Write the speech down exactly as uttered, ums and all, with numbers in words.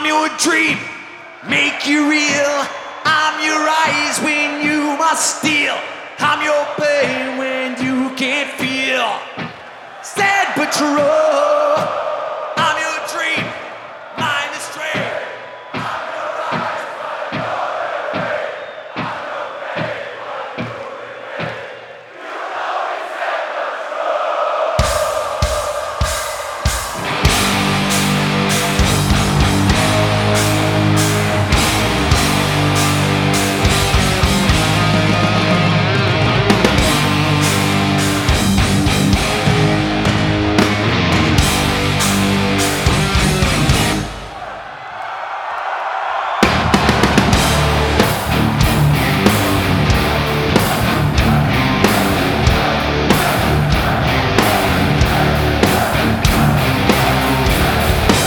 I'm your dream, make you real. I'm your eyes when you must steal. I'm your pain when you can't feel. Sad but true.